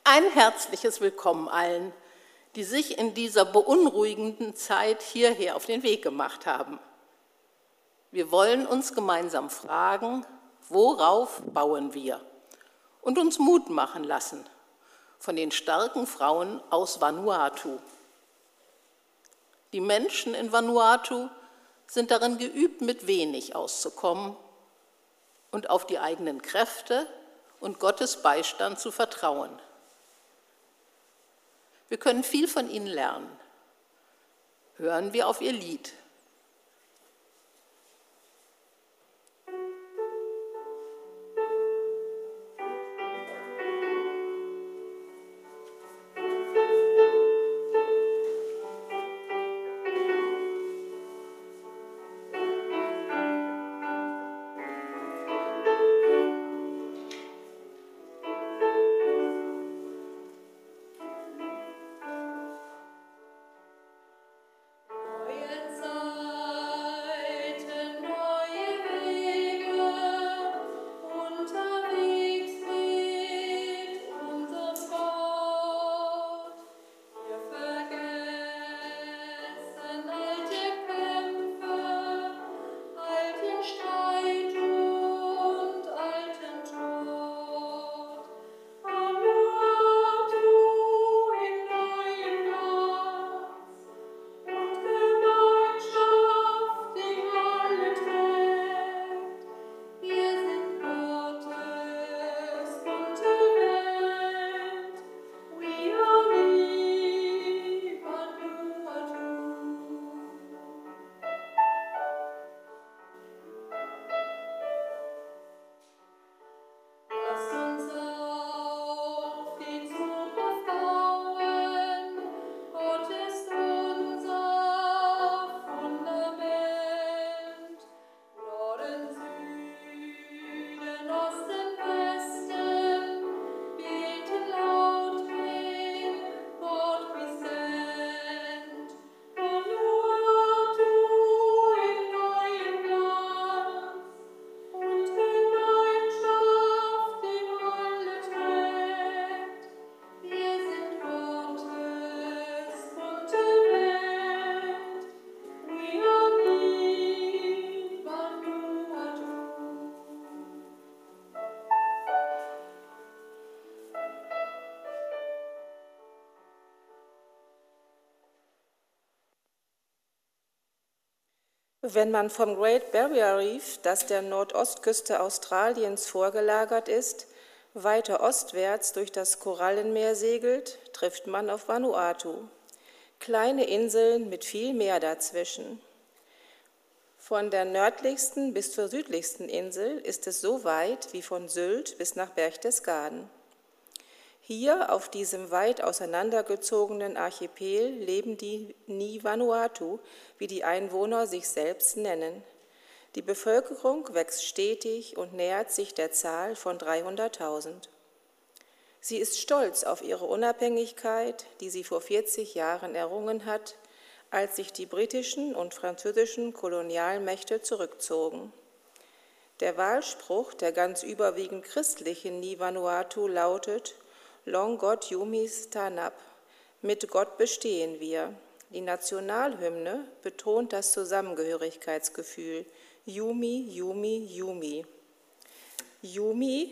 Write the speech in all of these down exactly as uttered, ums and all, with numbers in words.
Ein herzliches Willkommen allen, die sich in dieser beunruhigenden Zeit hierher auf den Weg gemacht haben. Wir wollen uns gemeinsam fragen, worauf bauen wir? Und uns Mut machen lassen von den starken Frauen aus Vanuatu. Die Menschen in Vanuatu sind darin geübt, mit wenig auszukommen und auf die eigenen Kräfte und Gottes Beistand zu vertrauen. Wir können viel von ihnen lernen. Hören wir auf ihr Lied. Wenn man vom Great Barrier Reef, das der Nordostküste Australiens vorgelagert ist, weiter ostwärts durch das Korallenmeer segelt, trifft man auf Vanuatu. Kleine Inseln mit viel Meer dazwischen. Von der nördlichsten bis zur südlichsten Insel ist es so weit wie von Sylt bis nach Berchtesgaden. Hier auf diesem weit auseinandergezogenen Archipel leben die Ni-Vanuatu, wie die Einwohner sich selbst nennen. Die Bevölkerung wächst stetig und nähert sich der Zahl von dreihunderttausend. Sie ist stolz auf ihre Unabhängigkeit, die sie vor vierzig Jahren errungen hat, als sich die britischen und französischen Kolonialmächte zurückzogen. Der Wahlspruch der ganz überwiegend christlichen Ni-Vanuatu lautet: Long God Yumi Stanap, mit Gott bestehen wir. Die Nationalhymne betont das Zusammengehörigkeitsgefühl, Yumi, Yumi, Yumi. Yumi,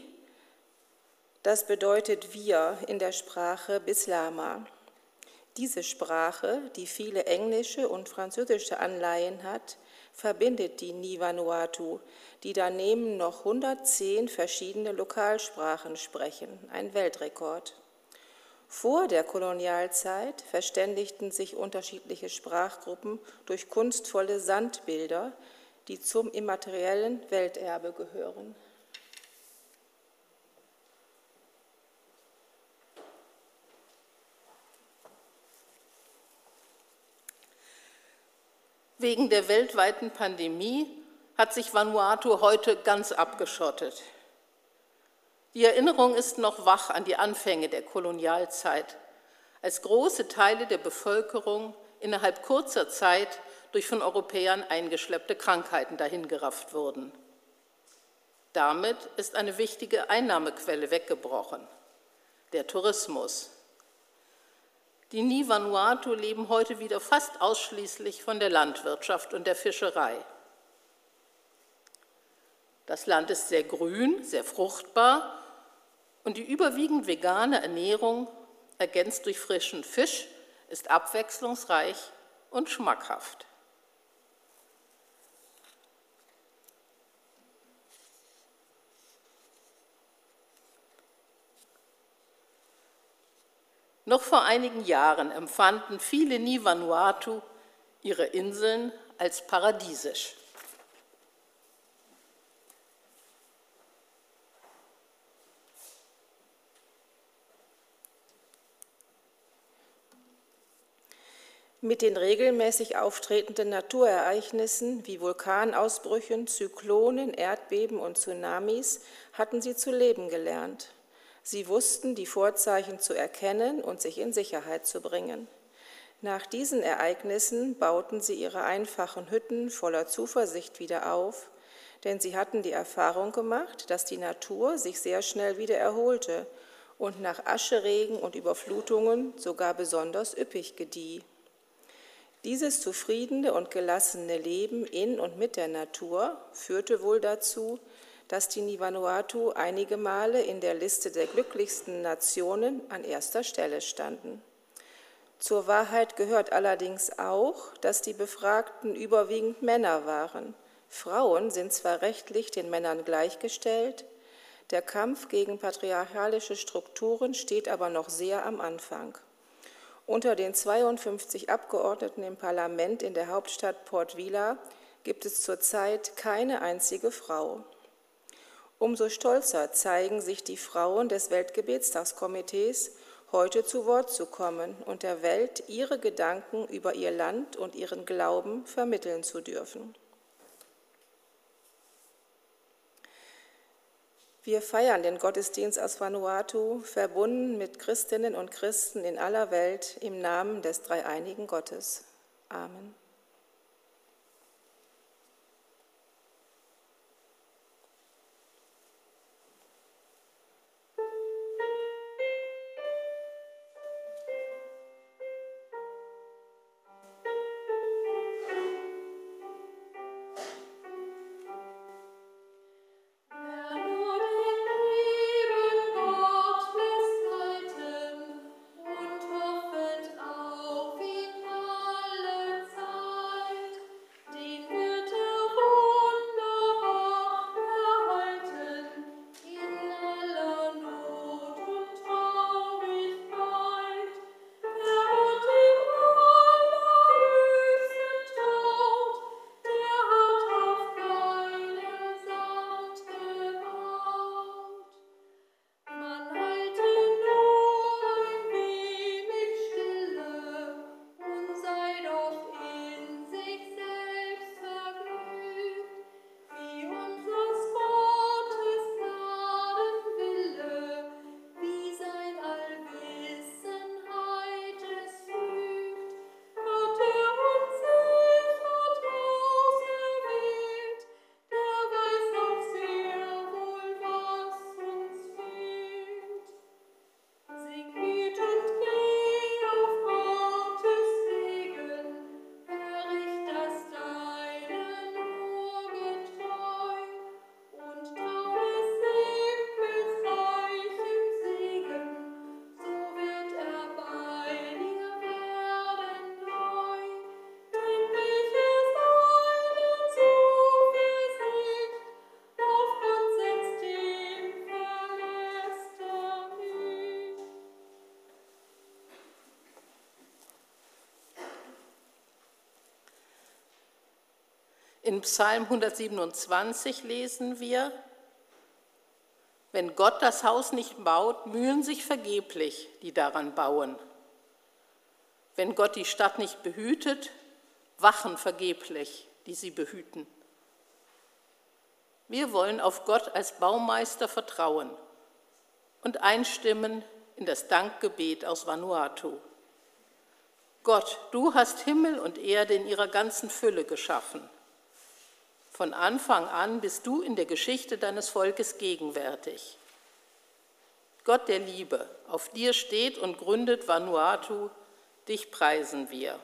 das bedeutet wir in der Sprache Bislama. Diese Sprache, die viele englische und französische Anleihen hat, verbindet die Ni-Vanuatu, die daneben noch hundertzehn verschiedene Lokalsprachen sprechen, ein Weltrekord. Vor der Kolonialzeit verständigten sich unterschiedliche Sprachgruppen durch kunstvolle Sandbilder, die zum immateriellen Welterbe gehören. Wegen der weltweiten Pandemie hat sich Vanuatu heute ganz abgeschottet. Die Erinnerung ist noch wach an die Anfänge der Kolonialzeit, als große Teile der Bevölkerung innerhalb kurzer Zeit durch von Europäern eingeschleppte Krankheiten dahingerafft wurden. Damit ist eine wichtige Einnahmequelle weggebrochen. der Tourismus. Die Ni-Vanuatu leben heute wieder fast ausschließlich von der Landwirtschaft und der Fischerei. Das Land ist sehr grün, sehr fruchtbar und die überwiegend vegane Ernährung, ergänzt durch frischen Fisch, ist abwechslungsreich und schmackhaft. Noch vor einigen Jahren empfanden viele Ni-Vanuatu ihre Inseln als paradiesisch. Mit den regelmäßig auftretenden Naturereignissen wie Vulkanausbrüchen, Zyklonen, Erdbeben und Tsunamis hatten sie zu leben gelernt. Sie wussten, die Vorzeichen zu erkennen und sich in Sicherheit zu bringen. Nach diesen Ereignissen bauten sie ihre einfachen Hütten voller Zuversicht wieder auf, denn sie hatten die Erfahrung gemacht, dass die Natur sich sehr schnell wieder erholte und nach Ascheregen und Überflutungen sogar besonders üppig gedieh. Dieses zufriedene und gelassene Leben in und mit der Natur führte wohl dazu, dass die Ni-Vanuatu einige Male in der Liste der glücklichsten Nationen an erster Stelle standen. Zur Wahrheit gehört allerdings auch, dass die Befragten überwiegend Männer waren. Frauen sind zwar rechtlich den Männern gleichgestellt, der Kampf gegen patriarchalische Strukturen steht aber noch sehr am Anfang. Unter den zweiundfünfzig Abgeordneten im Parlament in der Hauptstadt Port Vila gibt es zurzeit keine einzige Frau. Umso stolzer zeigen sich die Frauen des Weltgebetstagskomitees, heute zu Wort zu kommen und der Welt ihre Gedanken über ihr Land und ihren Glauben vermitteln zu dürfen. Wir feiern den Gottesdienst aus Vanuatu, verbunden mit Christinnen und Christen in aller Welt im Namen des dreieinigen Gottes. Amen. In Psalm hundertsiebenundzwanzig lesen wir: Wenn Gott das Haus nicht baut, mühen sich vergeblich, die daran bauen. Wenn Gott die Stadt nicht behütet, wachen vergeblich, die sie behüten. Wir wollen auf Gott als Baumeister vertrauen und einstimmen in das Dankgebet aus Vanuatu. Gott, du hast Himmel und Erde in ihrer ganzen Fülle geschaffen. Von Anfang an bist du in der Geschichte deines Volkes gegenwärtig. Gott der Liebe, auf dir steht und gründet Vanuatu, dich preisen wir.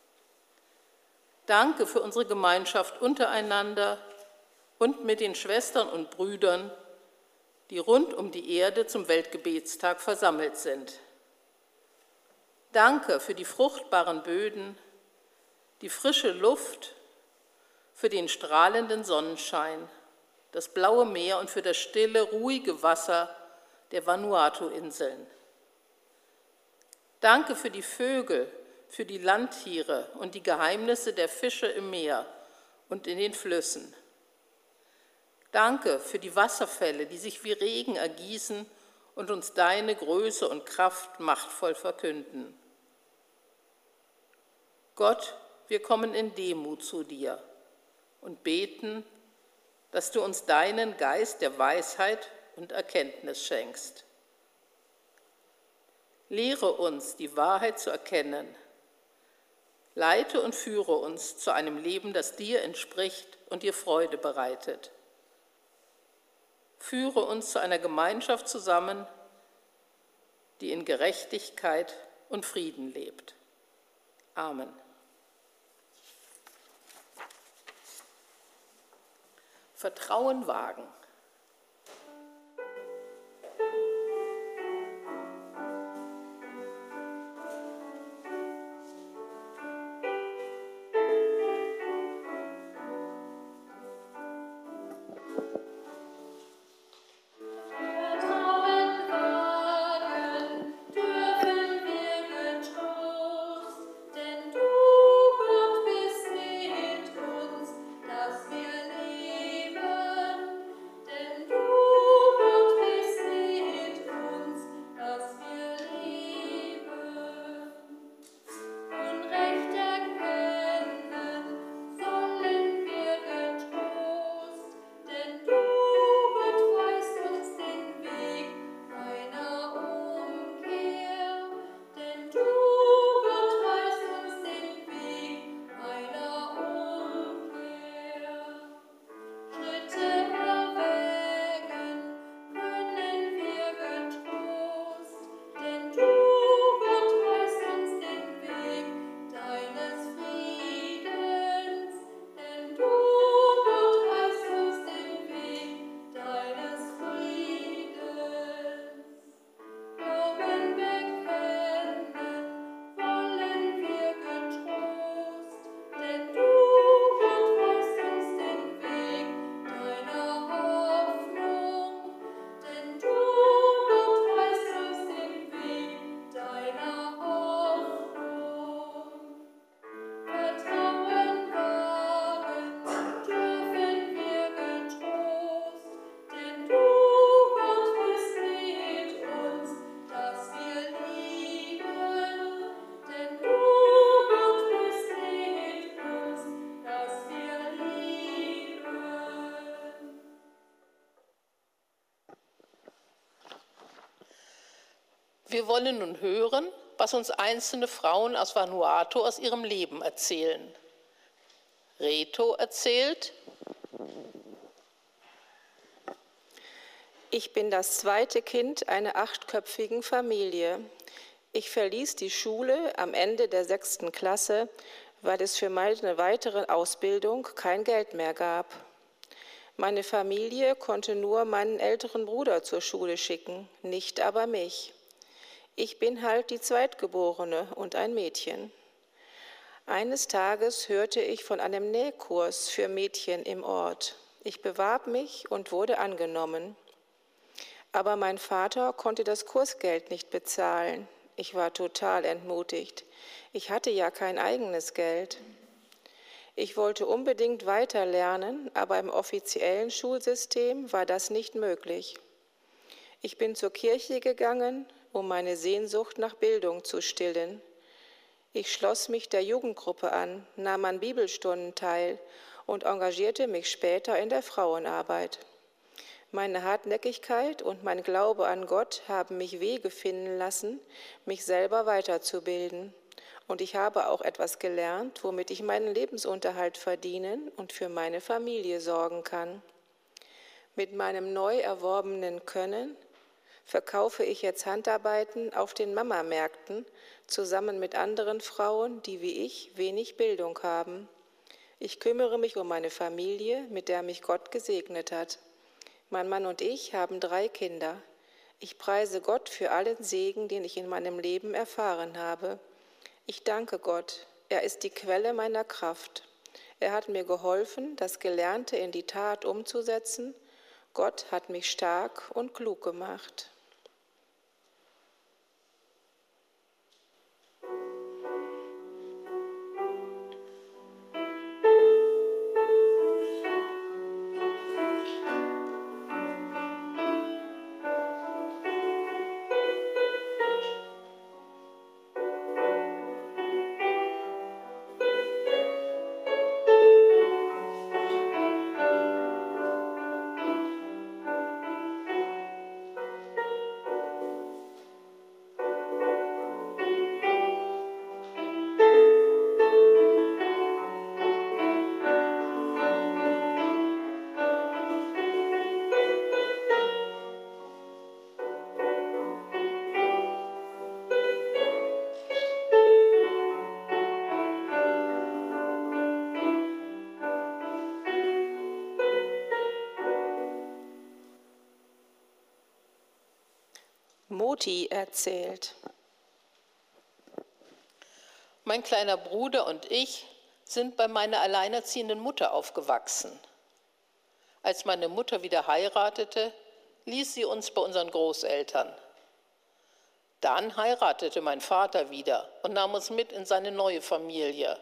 Danke für unsere Gemeinschaft untereinander und mit den Schwestern und Brüdern, die rund um die Erde zum Weltgebetstag versammelt sind. Danke für die fruchtbaren Böden, die frische Luft, für den strahlenden Sonnenschein, das blaue Meer und für das stille, ruhige Wasser der Vanuatu-Inseln. Danke für die Vögel, für die Landtiere und die Geheimnisse der Fische im Meer und in den Flüssen. Danke für die Wasserfälle, die sich wie Regen ergießen und uns deine Größe und Kraft machtvoll verkünden. Gott, wir kommen in Demut zu dir und beten, dass du uns deinen Geist der Weisheit und Erkenntnis schenkst. Lehre uns, die Wahrheit zu erkennen. Leite und führe uns zu einem Leben, das dir entspricht und dir Freude bereitet. Führe uns zu einer Gemeinschaft zusammen, die in Gerechtigkeit und Frieden lebt. Amen. Vertrauen wagen. Wir wollen nun hören, was uns einzelne Frauen aus Vanuatu aus ihrem Leben erzählen. Reto erzählt: Ich bin das zweite Kind einer achtköpfigen Familie. Ich verließ die Schule am Ende der sechsten Klasse, weil es für meine weitere Ausbildung kein Geld mehr gab. Meine Familie konnte nur meinen älteren Bruder zur Schule schicken, nicht aber mich. Ich bin halt die Zweitgeborene und ein Mädchen. Eines Tages hörte ich von einem Nähkurs für Mädchen im Ort. Ich bewarb mich und wurde angenommen. Aber mein Vater konnte das Kursgeld nicht bezahlen. Ich war total entmutigt. Ich hatte ja kein eigenes Geld. Ich wollte unbedingt weiter lernen, aber im offiziellen Schulsystem war das nicht möglich. Ich bin zur Kirche gegangen, um meine Sehnsucht nach Bildung zu stillen. Ich schloss mich der Jugendgruppe an, nahm an Bibelstunden teil und engagierte mich später in der Frauenarbeit. Meine Hartnäckigkeit und mein Glaube an Gott haben mich Wege finden lassen, mich selber weiterzubilden. Und ich habe auch etwas gelernt, womit ich meinen Lebensunterhalt verdienen und für meine Familie sorgen kann. Mit meinem neu erworbenen Können verkaufe ich jetzt Handarbeiten auf den Mamamärkten zusammen mit anderen Frauen, die wie ich wenig Bildung haben. Ich kümmere mich um meine Familie, mit der mich Gott gesegnet hat. Mein Mann und ich haben drei Kinder. Ich preise Gott für allen Segen, den ich in meinem Leben erfahren habe. Ich danke Gott, er ist die Quelle meiner Kraft. Er hat mir geholfen, das Gelernte in die Tat umzusetzen. Gott hat mich stark und klug gemacht. Moti erzählt. Mein kleiner Bruder und ich sind bei meiner alleinerziehenden Mutter aufgewachsen. Als meine Mutter wieder heiratete, ließ sie uns bei unseren Großeltern. Dann heiratete mein Vater wieder und nahm uns mit in seine neue Familie.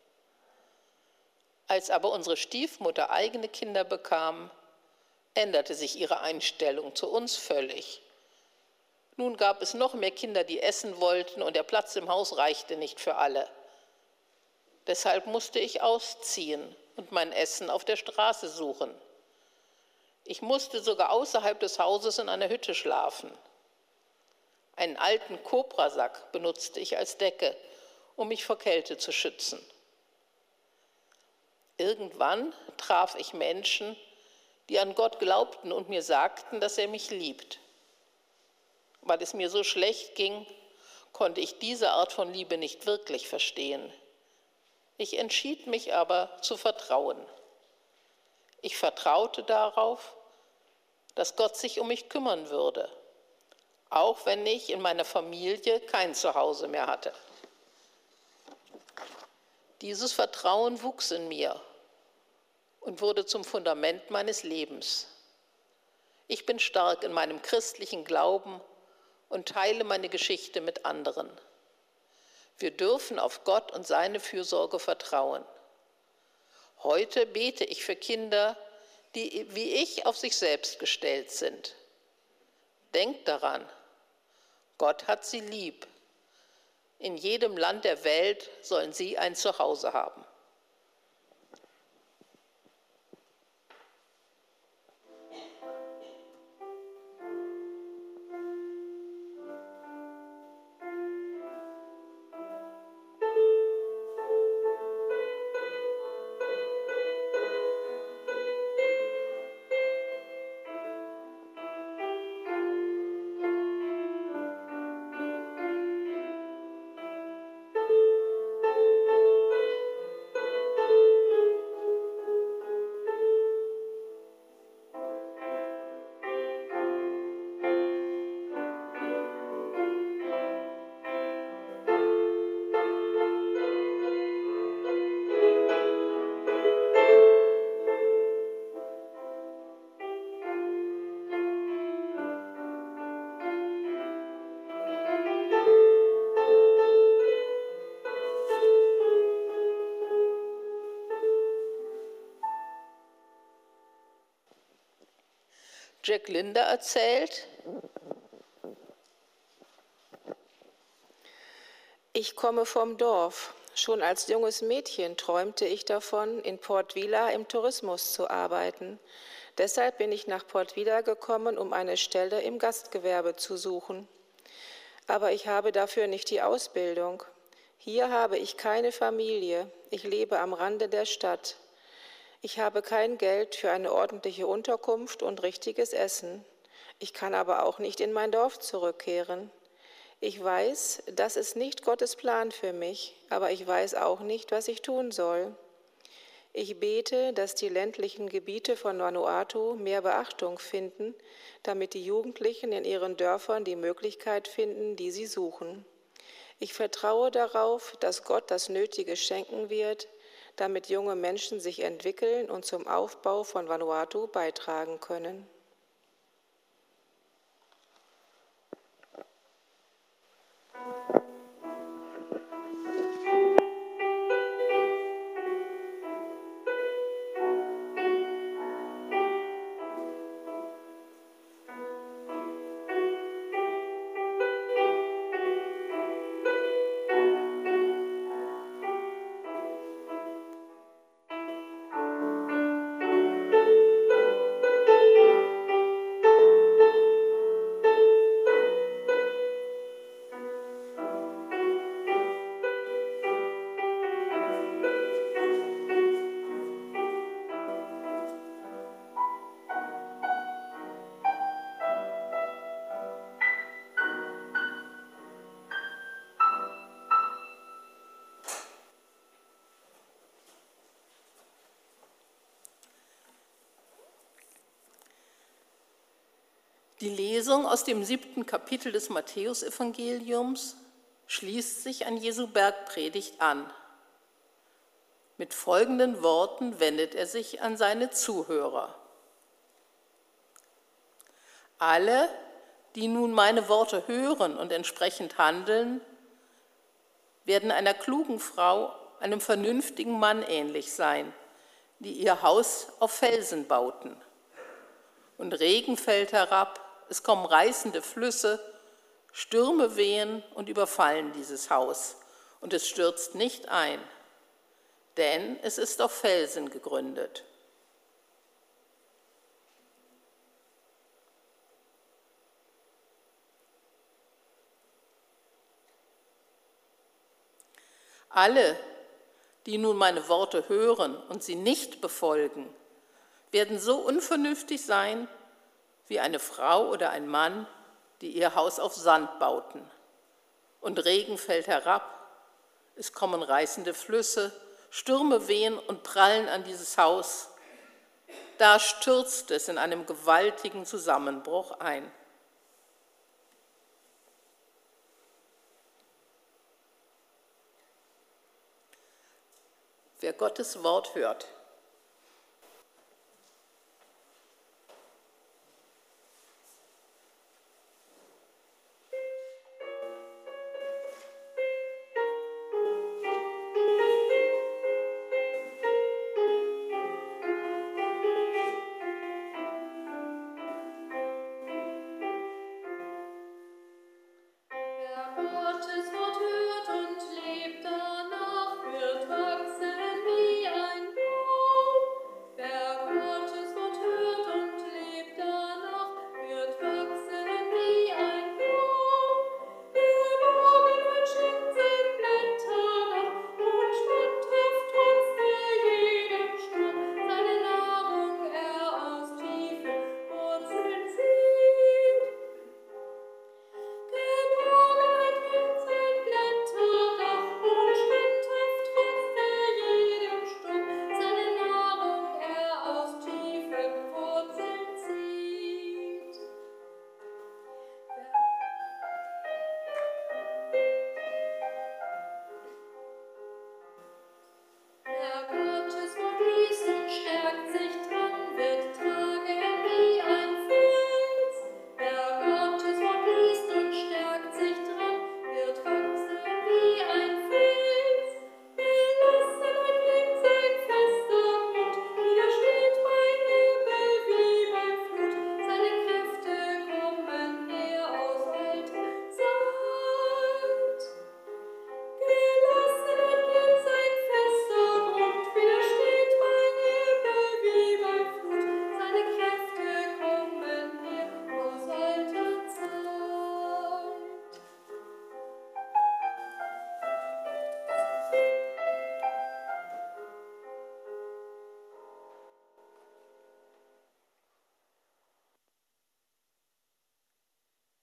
Als aber unsere Stiefmutter eigene Kinder bekam, änderte sich ihre Einstellung zu uns völlig. Nun gab es noch mehr Kinder, die essen wollten, und der Platz im Haus reichte nicht für alle. Deshalb musste ich ausziehen und mein Essen auf der Straße suchen. Ich musste sogar außerhalb des Hauses in einer Hütte schlafen. Einen alten Kobrasack benutzte ich als Decke, um mich vor Kälte zu schützen. Irgendwann traf ich Menschen, die an Gott glaubten und mir sagten, dass er mich liebt. Weil es mir so schlecht ging, konnte ich diese Art von Liebe nicht wirklich verstehen. Ich entschied mich aber zu vertrauen. Ich vertraute darauf, dass Gott sich um mich kümmern würde, auch wenn ich in meiner Familie kein Zuhause mehr hatte. Dieses Vertrauen wuchs in mir und wurde zum Fundament meines Lebens. Ich bin stark in meinem christlichen Glauben und teile meine Geschichte mit anderen. Wir dürfen auf Gott und seine Fürsorge vertrauen. Heute bete ich für Kinder, die wie ich auf sich selbst gestellt sind. Denkt daran, Gott hat sie lieb. In jedem Land der Welt sollen sie ein Zuhause haben. Jack Linda erzählt: Ich komme vom Dorf. Schon als junges Mädchen träumte ich davon, in Port Vila im Tourismus zu arbeiten. Deshalb bin ich nach Port Vila gekommen, um eine Stelle im Gastgewerbe zu suchen. Aber ich habe dafür nicht die Ausbildung. Hier habe ich keine Familie. Ich lebe am Rande der Stadt. Ich habe kein Geld für eine ordentliche Unterkunft und richtiges Essen. Ich kann aber auch nicht in mein Dorf zurückkehren. Ich weiß, das ist nicht Gottes Plan für mich, aber ich weiß auch nicht, was ich tun soll. Ich bete, dass die ländlichen Gebiete von Vanuatu mehr Beachtung finden, damit die Jugendlichen in ihren Dörfern die Möglichkeit finden, die sie suchen. Ich vertraue darauf, dass Gott das Nötige schenken wird, damit junge Menschen sich entwickeln und zum Aufbau von Vanuatu beitragen können. Die Lesung aus dem siebten Kapitel des Matthäusevangeliums schließt sich an Jesu Bergpredigt an. Mit folgenden Worten wendet er sich an seine Zuhörer. Alle, die nun meine Worte hören und entsprechend handeln, werden einer klugen Frau, einem vernünftigen Mann ähnlich sein, die ihr Haus auf Felsen bauten. Und Regen fällt herab, es kommen reißende Flüsse, Stürme wehen und überfallen dieses Haus, und es stürzt nicht ein, denn es ist auf Felsen gegründet. Alle, die nun meine Worte hören und sie nicht befolgen, werden so unvernünftig sein wie eine Frau oder ein Mann, die ihr Haus auf Sand bauten. Und Regen fällt herab, es kommen reißende Flüsse, Stürme wehen und prallen an dieses Haus. Da stürzt es in einem gewaltigen Zusammenbruch ein. Wer Gottes Wort hört, Gottes Wort hört und lebt danach, wird wachsen wie ein Baum.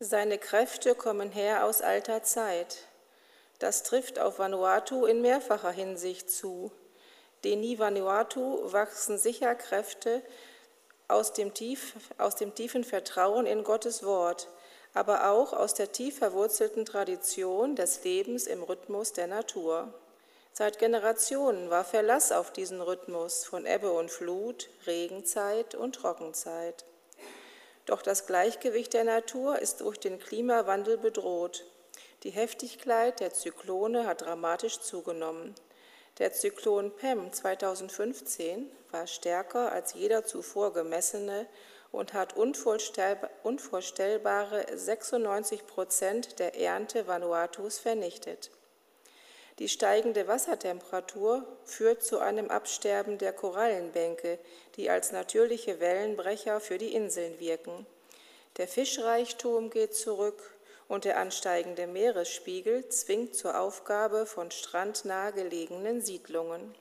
Seine Kräfte kommen her aus alter Zeit. Das trifft auf Vanuatu in mehrfacher Hinsicht zu. Den Vanuatu wachsen sicher Kräfte aus dem, tief, aus dem tiefen Vertrauen in Gottes Wort, aber auch aus der tief verwurzelten Tradition des Lebens im Rhythmus der Natur. Seit Generationen war Verlass auf diesen Rhythmus von Ebbe und Flut, Regenzeit und Trockenzeit. Doch das Gleichgewicht der Natur ist durch den Klimawandel bedroht. Die Heftigkeit der Zyklone hat dramatisch zugenommen. Der Zyklon Pem zweitausendfünfzehn war stärker als jeder zuvor gemessene und hat unvorstellbare sechsundneunzig Prozent der Ernte Vanuatus vernichtet. Die steigende Wassertemperatur führt zu einem Absterben der Korallenbänke, die als natürliche Wellenbrecher für die Inseln wirken. Der Fischreichtum geht zurück und der ansteigende Meeresspiegel zwingt zur Aufgabe von strandnah gelegenen Siedlungen.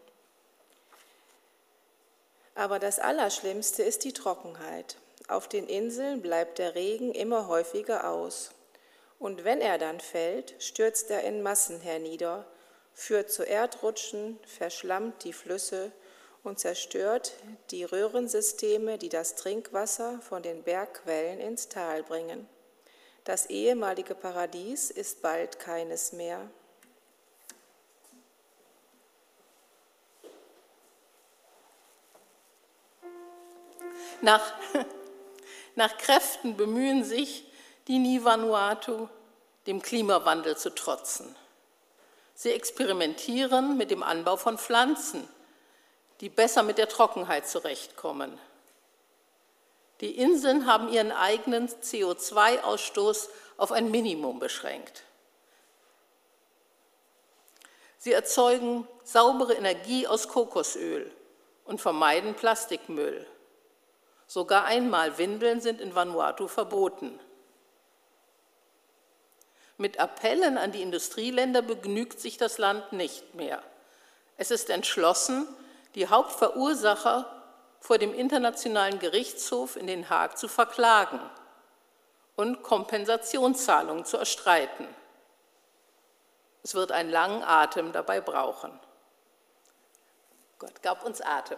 Aber das Allerschlimmste ist die Trockenheit. Auf den Inseln bleibt der Regen immer häufiger aus. Und wenn er dann fällt, stürzt er in Massen hernieder, führt zu Erdrutschen, verschlammt die Flüsse und zerstört die Röhrensysteme, die das Trinkwasser von den Bergquellen ins Tal bringen. Das ehemalige Paradies ist bald keines mehr. Nach, nach Kräften bemühen sich die Ni-Vanuatu, dem Klimawandel zu trotzen. Sie experimentieren mit dem Anbau von Pflanzen, die besser mit der Trockenheit zurechtkommen. Die Inseln haben ihren eigenen C O zwei Ausstoß auf ein Minimum beschränkt. Sie erzeugen saubere Energie aus Kokosöl und vermeiden Plastikmüll. Sogar Einmalwindeln sind in Vanuatu verboten. Mit Appellen an die Industrieländer begnügt sich das Land nicht mehr. Es ist entschlossen, die Hauptverursacher vor dem Internationalen Gerichtshof in Den Haag zu verklagen und Kompensationszahlungen zu erstreiten. Es wird einen langen Atem dabei brauchen. Gott gab uns Atem.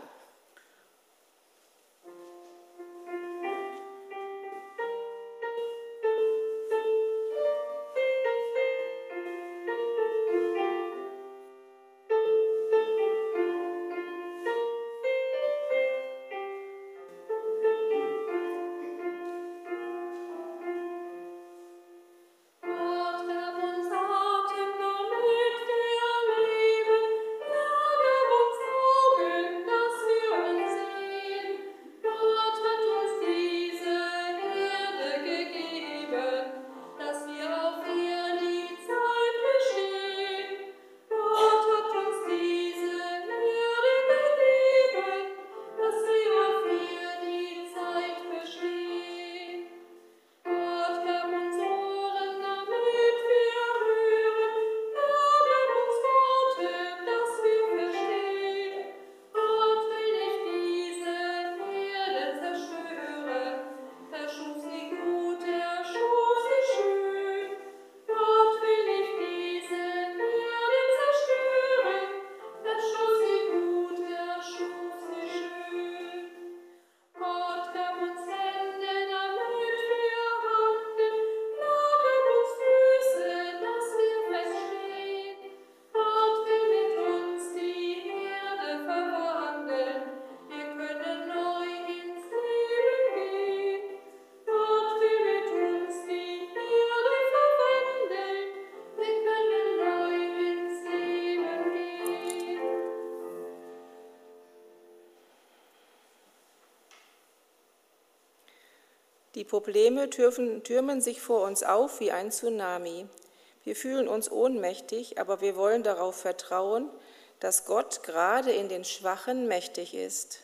Die Probleme türmen, türmen sich vor uns auf wie ein Tsunami. Wir fühlen uns ohnmächtig, aber wir wollen darauf vertrauen, dass Gott gerade in den Schwachen mächtig ist.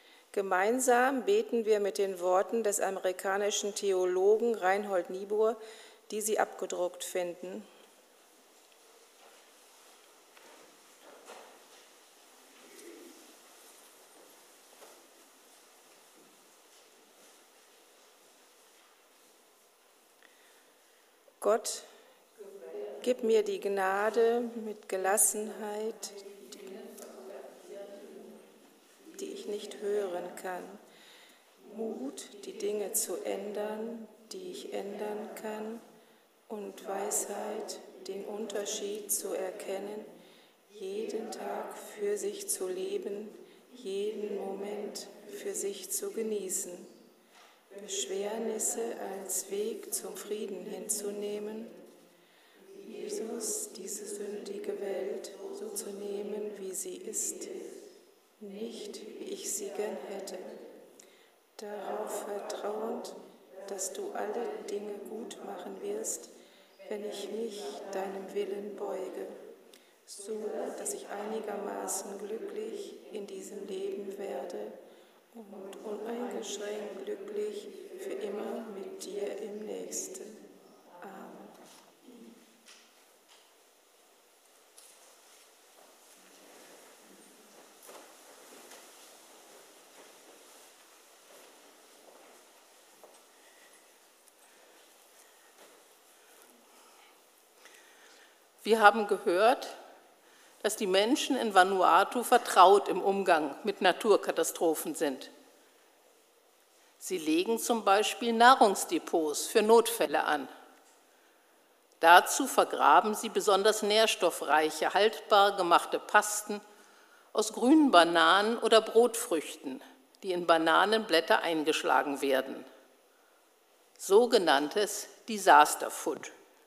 Gemeinsam beten wir mit den Worten des amerikanischen Theologen Reinhold Niebuhr, die Sie abgedruckt finden. Gott, gib mir die Gnade mit Gelassenheit, die ich nicht hören kann, Mut, die Dinge zu ändern, die ich ändern kann, und Weisheit, den Unterschied zu erkennen, jeden Tag für sich zu leben, jeden Moment für sich zu genießen, Beschwernisse als Weg zum Frieden hinzunehmen, Jesus, diese sündige Welt so zu nehmen, wie sie ist, nicht wie ich sie gern hätte, darauf vertrauend, dass du alle Dinge gut machen wirst, wenn ich mich deinem Willen beuge, so dass ich einigermaßen glücklich in diesem Leben werde und uneingeschränkt glücklich für immer mit dir im Nächsten. Amen. Wir haben gehört, dass die Menschen in Vanuatu vertraut im Umgang mit Naturkatastrophen sind. Sie legen zum Beispiel Nahrungsdepots für Notfälle an. Dazu vergraben sie besonders nährstoffreiche, haltbar gemachte Pasten aus grünen Bananen oder Brotfrüchten, die in Bananenblätter eingeschlagen werden. Sogenanntes Disaster Food.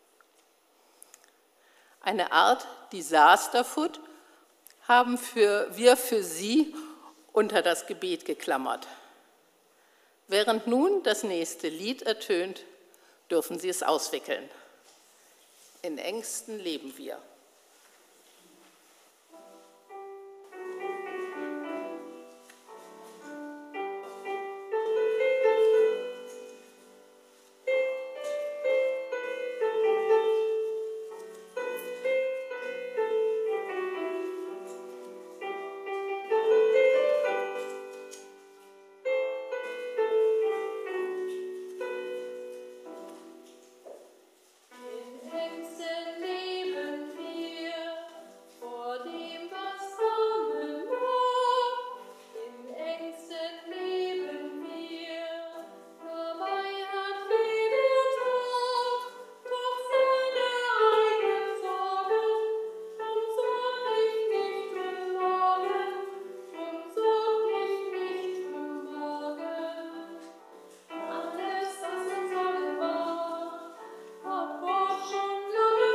Eine Art Disaster Food haben für, wir für Sie unter das Gebet geklammert. Während nun das nächste Lied ertönt, dürfen Sie es auswickeln. In Ängsten leben wir. Schon lange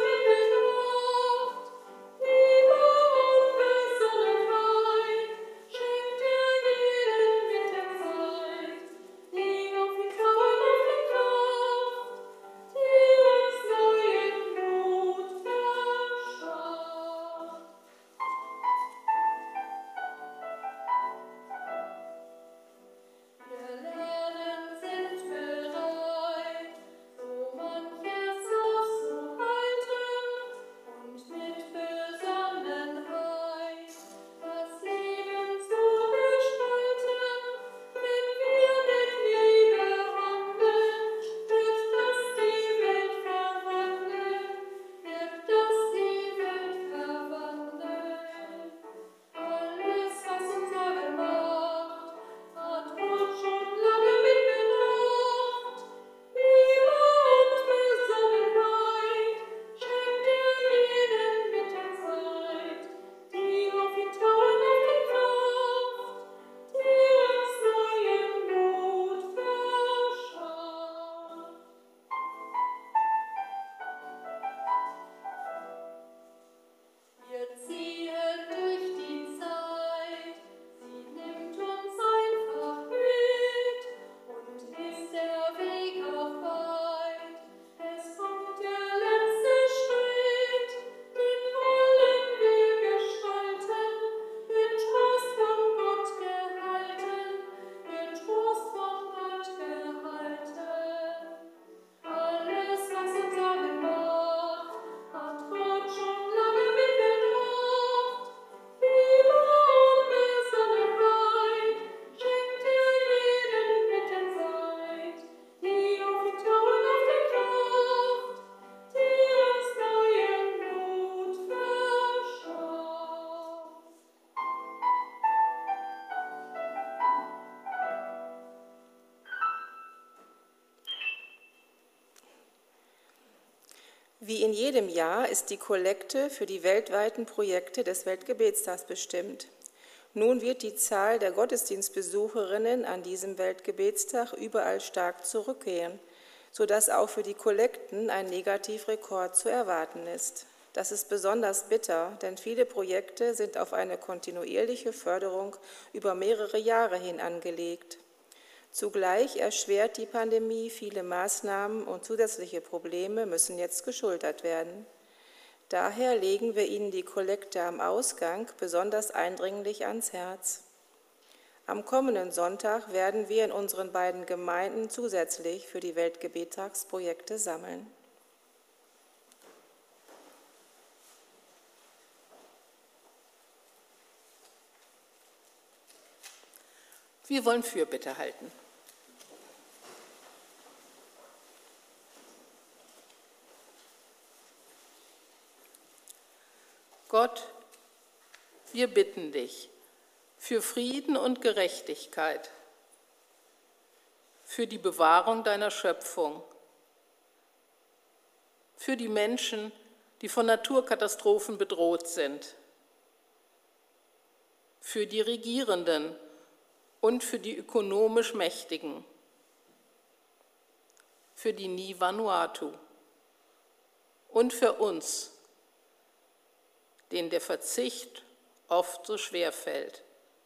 Wie in jedem Jahr ist die Kollekte für die weltweiten Projekte des Weltgebetstags bestimmt. Nun wird die Zahl der Gottesdienstbesucherinnen an diesem Weltgebetstag überall stark zurückgehen, sodass auch für die Kollekten ein Negativrekord zu erwarten ist. Das ist besonders bitter, denn viele Projekte sind auf eine kontinuierliche Förderung über mehrere Jahre hin angelegt. Zugleich erschwert die Pandemie viele Maßnahmen und zusätzliche Probleme müssen jetzt geschultert werden. Daher legen wir Ihnen die Kollekte am Ausgang besonders eindringlich ans Herz. Am kommenden Sonntag werden wir in unseren beiden Gemeinden zusätzlich für die Weltgebetstagsprojekte sammeln. Wir wollen Fürbitte halten. Gott, wir bitten dich für Frieden und Gerechtigkeit, für die Bewahrung deiner Schöpfung, für die Menschen, die von Naturkatastrophen bedroht sind, für die Regierenden und für die ökonomisch Mächtigen, für die Ni Vanuatu und für uns, denen der Verzicht oft so schwer fällt.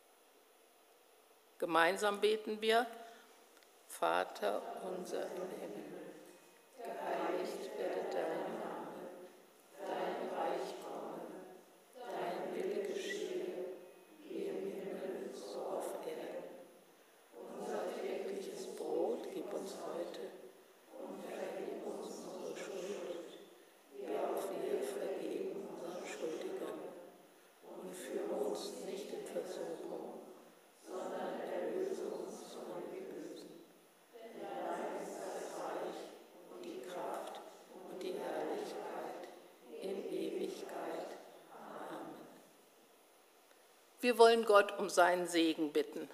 Gemeinsam beten wir: Vater unser im Himmel, geheiligt werde dein Name, dein Reich komme, dein Wille geschehe, wie im Himmel so auf Erden. Unser tägliches Brot gib uns heute und vergib uns unsere Schuld, wie auch wir vergeben unseren Schuldigern. Und führe uns nicht in Versuchung, sondern erlöse uns von dem Bösen. Denn dein ist das Reich und die Kraft und die Herrlichkeit in Ewigkeit. Amen. Wir wollen Gott um seinen Segen bitten.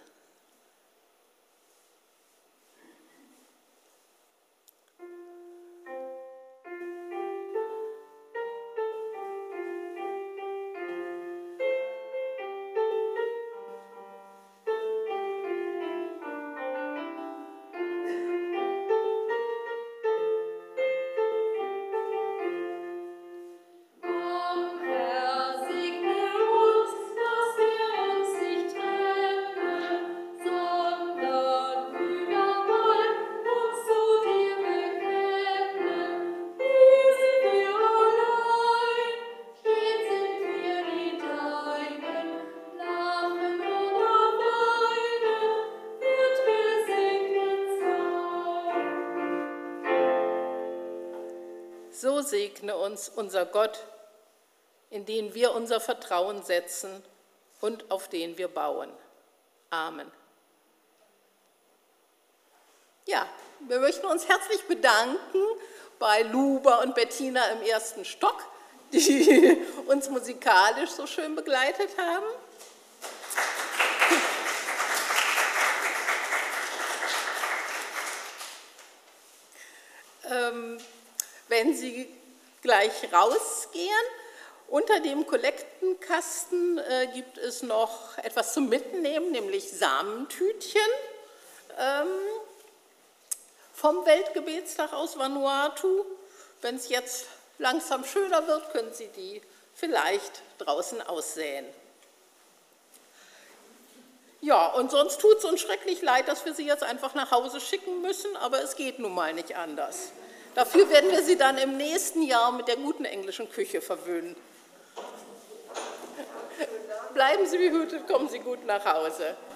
So segne uns unser Gott, in den wir unser Vertrauen setzen und auf den wir bauen. Amen. Ja, wir möchten uns herzlich bedanken bei Luba und Bettina im ersten Stock, die uns musikalisch so schön begleitet haben. ähm, wenn Sie gleich rausgehen, unter dem Kollektenkasten äh, gibt es noch etwas zum Mitnehmen, nämlich Samentütchen ähm, vom Weltgebetstag aus Vanuatu. Wenn es jetzt langsam schöner wird, können Sie die vielleicht draußen aussäen. Ja, und sonst tut es uns schrecklich leid, dass wir Sie jetzt einfach nach Hause schicken müssen, aber es geht nun mal nicht anders. Dafür werden wir Sie dann im nächsten Jahr mit der guten englischen Küche verwöhnen. Bleiben Sie behütet, kommen Sie gut nach Hause.